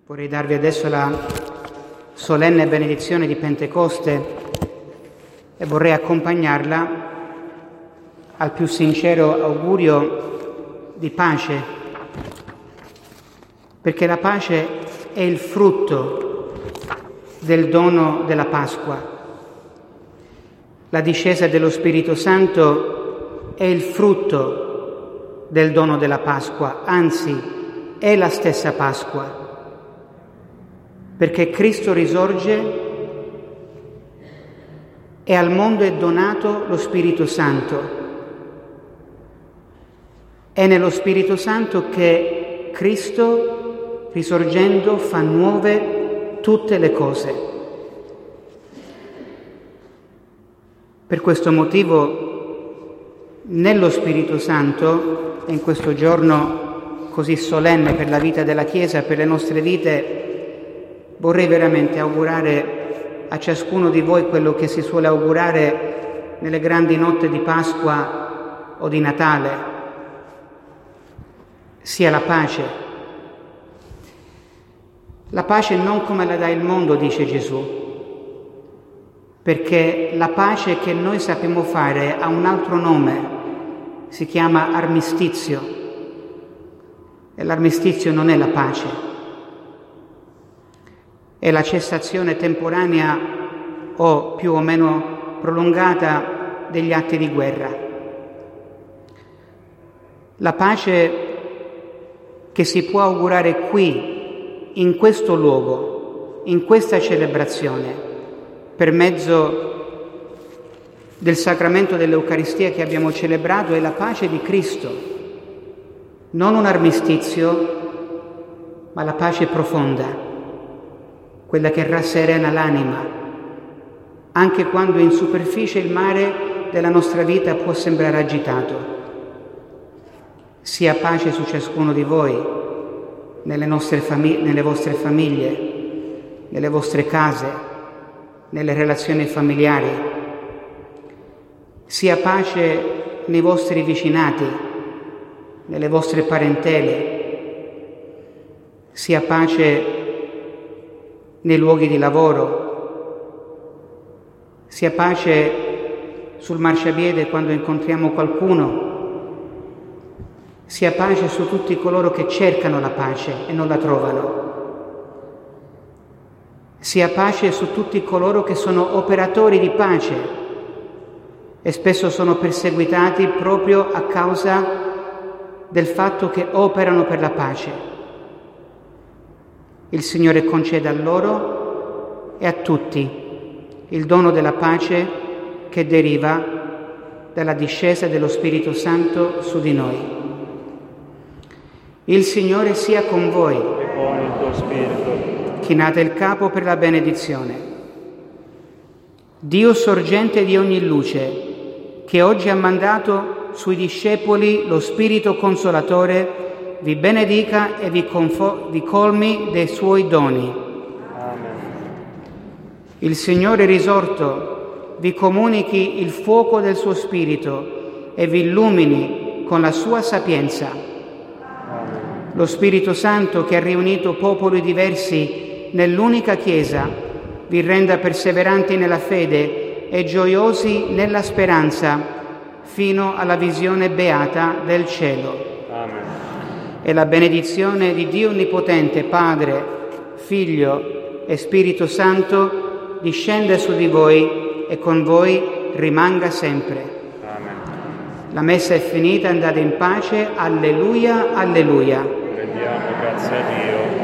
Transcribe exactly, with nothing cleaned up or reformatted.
Vorrei darvi adesso la solenne benedizione di Pentecoste e vorrei accompagnarla al più sincero augurio di pace, perché la pace è il frutto del dono della Pasqua. La discesa dello Spirito Santo è il frutto del dono della Pasqua, anzi è la stessa Pasqua. Perché Cristo risorge e al mondo è donato lo Spirito Santo. È nello Spirito Santo che Cristo, risorgendo, fa nuove tutte le cose. Per questo motivo, nello Spirito Santo, in questo giorno così solenne per la vita della Chiesa, per le nostre vite, vorrei veramente augurare a ciascuno di voi quello che si suole augurare nelle grandi notti di Pasqua o di Natale, sia la pace. La pace non come la dà il mondo, dice Gesù, perché la pace che noi sappiamo fare ha un altro nome, si chiama armistizio, e l'armistizio non è la pace. È la cessazione temporanea o più o meno prolungata degli atti di guerra. La pace che si può augurare qui, in questo luogo, in questa celebrazione, per mezzo del sacramento dell'Eucaristia che abbiamo celebrato, è la pace di Cristo, non un armistizio, ma la pace profonda, quella che rasserena l'anima, anche quando in superficie il mare della nostra vita può sembrare agitato. Sia pace su ciascuno di voi, nelle, nostre famig- nelle vostre famiglie, nelle vostre case, nelle relazioni familiari. Sia pace nei vostri vicinati, nelle vostre parentele. Sia pace nei luoghi di lavoro, sia pace sul marciapiede quando incontriamo qualcuno, sia pace su tutti coloro che cercano la pace e non la trovano, sia pace su tutti coloro che sono operatori di pace e spesso sono perseguitati proprio a causa del fatto che operano per la pace. Il Signore conceda a loro e a tutti il dono della pace che deriva dalla discesa dello Spirito Santo su di noi. Il Signore sia con voi. E con il tuo spirito. Chinate il capo per la benedizione. Dio sorgente di ogni luce, che oggi ha mandato sui discepoli lo Spirito Consolatore, vi benedica e vi, confo- vi colmi dei suoi doni. Amen. Il Signore risorto vi comunichi il fuoco del suo Spirito e vi illumini con la sua sapienza. Amen. Lo Spirito Santo, che ha riunito popoli diversi nell'unica Chiesa, vi renda perseveranti nella fede e gioiosi nella speranza fino alla visione beata del cielo. Amen. E la benedizione di Dio Onnipotente, Padre, Figlio e Spirito Santo, discenda su di voi e con voi rimanga sempre. Amen. La messa è finita, andate in pace. Alleluia, alleluia. Rendiamo grazie a Dio.